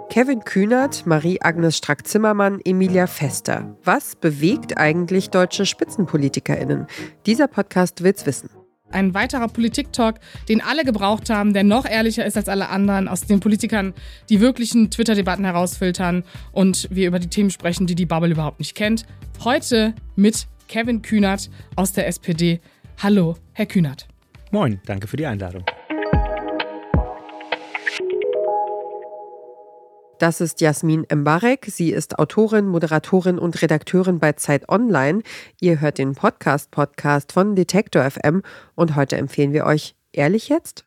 Kevin Kühnert, Marie-Agnes Strack-Zimmermann, Emilia Vester. Was bewegt eigentlich deutsche SpitzenpolitikerInnen? Dieser Podcast will's wissen. Ein weiterer Politik-Talk, den alle gebraucht haben, der noch ehrlicher ist als alle anderen, aus den Politikern die wirklichen Twitter-Debatten herausfiltern und wir über die Themen sprechen, die die Bubble überhaupt nicht kennt. Heute mit Kevin Kühnert aus der SPD. Hallo, Herr Kühnert. Moin, danke für die Einladung. Das ist Jasmin Embarek. Sie ist Autorin, Moderatorin und Redakteurin bei Zeit Online. Ihr hört den Podcast von Detektor FM und heute empfehlen wir euch Ehrlich jetzt?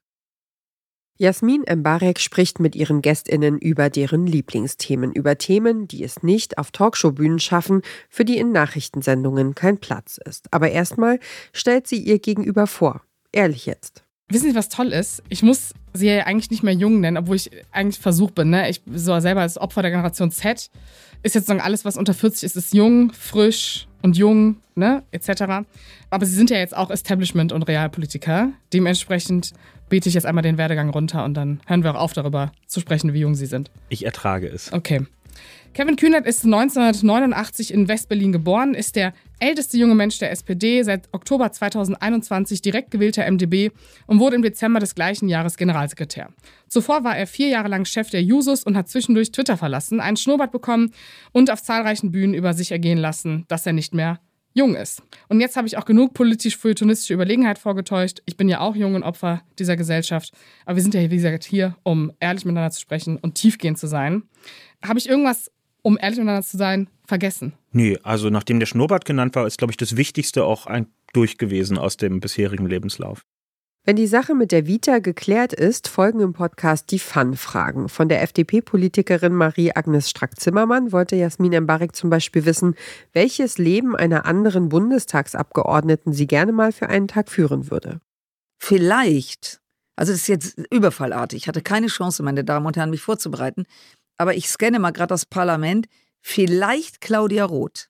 Jasmin Embarek spricht mit ihren GästInnen über deren Lieblingsthemen, über Themen, die es nicht auf Talkshow-Bühnen schaffen, für die in Nachrichtensendungen kein Platz ist. Aber erstmal stellt sie ihr Gegenüber vor. Ehrlich jetzt. Wissen Sie, was toll ist? Ich muss sie ja eigentlich nicht mehr jung nennen, obwohl ich eigentlich versucht bin. Ne? Ich so selber als Opfer der Generation Z ist jetzt alles, was unter 40 ist, ist jung, frisch und jung, ne, etc. Aber Sie sind ja jetzt auch Establishment- und Realpolitiker. Dementsprechend bete ich jetzt einmal den Werdegang runter und dann hören wir auch auf, darüber zu sprechen, wie jung Sie sind. Ich ertrage es. Okay. Kevin Kühnert ist 1989 in West-Berlin geboren, ist der älteste junge Mensch der SPD, seit Oktober 2021 direkt gewählter MdB und wurde im Dezember des gleichen Jahres Generalsekretär. Zuvor war er 4 Jahre lang Chef der Jusos und hat zwischendurch Twitter verlassen, einen Schnurrbart bekommen und auf zahlreichen Bühnen über sich ergehen lassen, dass er nicht mehr jung ist. Und jetzt habe ich auch genug politisch-feuilletonistische Überlegenheit vorgetäuscht. Ich bin ja auch jung und Opfer dieser Gesellschaft. Aber wir sind ja, wie gesagt, hier, um ehrlich miteinander zu sprechen und tiefgehend zu sein. Habe ich irgendwas, um ehrlich miteinander zu sein, vergessen? Nee, also nachdem der Schnurrbart genannt war, ist, glaube ich, das Wichtigste auch durch gewesen aus dem bisherigen Lebenslauf. Wenn die Sache mit der Vita geklärt ist, folgen im Podcast die Fun-Fragen. Von der FDP-Politikerin Marie-Agnes Strack-Zimmermann wollte Jasmin Embarek zum Beispiel wissen, welches Leben einer anderen Bundestagsabgeordneten sie gerne mal für einen Tag führen würde. Vielleicht, also das ist jetzt überfallartig, ich hatte keine Chance, meine Damen und Herren, mich vorzubereiten, aber ich scanne mal gerade das Parlament, vielleicht Claudia Roth.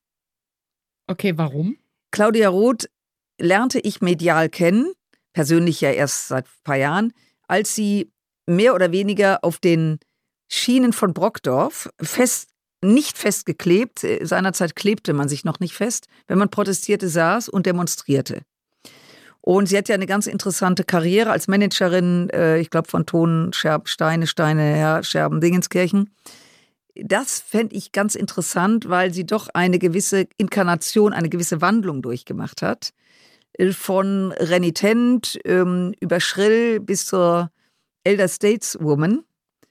Okay, warum? Claudia Roth lernte ich medial kennen, persönlich ja erst seit ein paar Jahren, als sie mehr oder weniger auf den Schienen von Brockdorf nicht festgeklebt, seinerzeit klebte man sich noch nicht fest, wenn man protestierte, saß und demonstrierte. Und sie hat ja eine ganz interessante Karriere als Managerin, ich glaube von Ton, Steine, Scherben, Dingenskirchen. Das fände ich ganz interessant, weil sie doch eine gewisse Inkarnation, eine gewisse Wandlung durchgemacht hat. Von renitent über schrill bis zur Elder Stateswoman.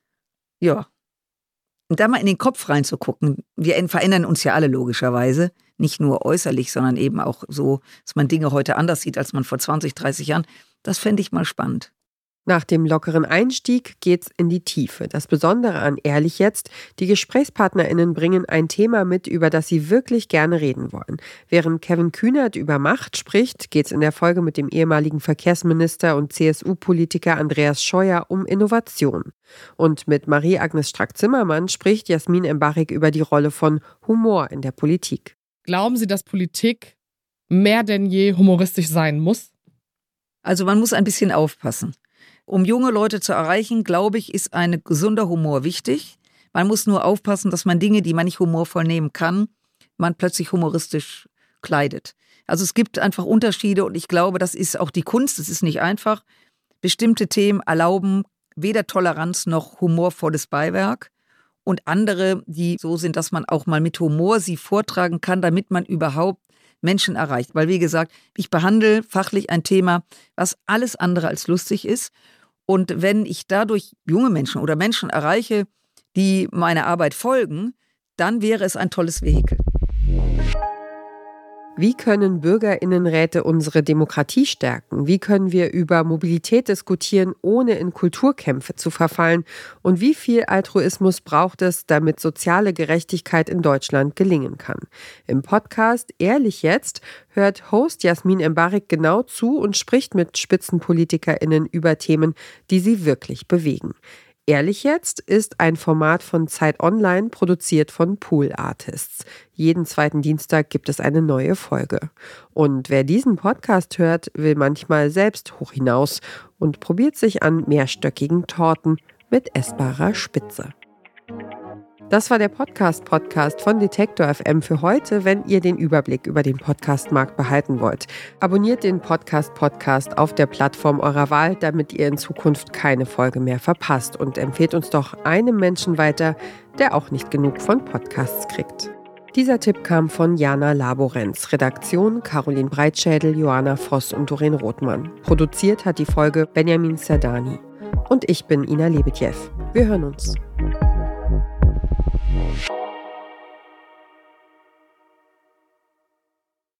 Ja. Und da mal in den Kopf reinzugucken. Wir verändern uns ja alle logischerweise. Nicht nur äußerlich, sondern eben auch so, dass man Dinge heute anders sieht, als man vor 20, 30 Jahren. Das fände ich mal spannend. Nach dem lockeren Einstieg geht's in die Tiefe. Das Besondere an Ehrlich jetzt, die GesprächspartnerInnen bringen ein Thema mit, über das sie wirklich gerne reden wollen. Während Kevin Kühnert über Macht spricht, geht's in der Folge mit dem ehemaligen Verkehrsminister und CSU-Politiker Andreas Scheuer um Innovation. Und mit Marie-Agnes Strack-Zimmermann spricht Jasmin Embarek über die Rolle von Humor in der Politik. Glauben Sie, dass Politik mehr denn je humoristisch sein muss? Also man muss ein bisschen aufpassen. Um junge Leute zu erreichen, glaube ich, ist ein gesunder Humor wichtig. Man muss nur aufpassen, dass man Dinge, die man nicht humorvoll nehmen kann, man plötzlich humoristisch kleidet. Also es gibt einfach Unterschiede und ich glaube, das ist auch die Kunst, es ist nicht einfach. Bestimmte Themen erlauben weder Toleranz noch humorvolles Beiwerk und andere, die so sind, dass man auch mal mit Humor sie vortragen kann, damit man überhaupt Menschen erreicht. Weil, wie gesagt, ich behandle fachlich ein Thema, was alles andere als lustig ist. Und wenn ich dadurch junge Menschen oder Menschen erreiche, die meiner Arbeit folgen, dann wäre es ein tolles Vehikel. Wie können BürgerInnenräte unsere Demokratie stärken? Wie können wir über Mobilität diskutieren, ohne in Kulturkämpfe zu verfallen? Und wie viel Altruismus braucht es, damit soziale Gerechtigkeit in Deutschland gelingen kann? Im Podcast Ehrlich jetzt hört Host Jasmin Embarek genau zu und spricht mit SpitzenpolitikerInnen über Themen, die sie wirklich bewegen. Ehrlich jetzt ist ein Format von Zeit Online, produziert von Pool Artists. Jeden zweiten Dienstag gibt es eine neue Folge. Und wer diesen Podcast hört, will manchmal selbst hoch hinaus und probiert sich an mehrstöckigen Torten mit essbarer Spitze. Das war der Podcast von Detektor FM für heute, wenn ihr den Überblick über den Podcastmarkt behalten wollt. Abonniert den Podcast auf der Plattform eurer Wahl, damit ihr in Zukunft keine Folge mehr verpasst. Und empfehlt uns doch einem Menschen weiter, der auch nicht genug von Podcasts kriegt. Dieser Tipp kam von Jana Laborenz. Redaktion Caroline Breitschädel, Joanna Voss und Doreen Rothmann. Produziert hat die Folge Benjamin Zerdani. Und ich bin Ina Lebetjew. Wir hören uns.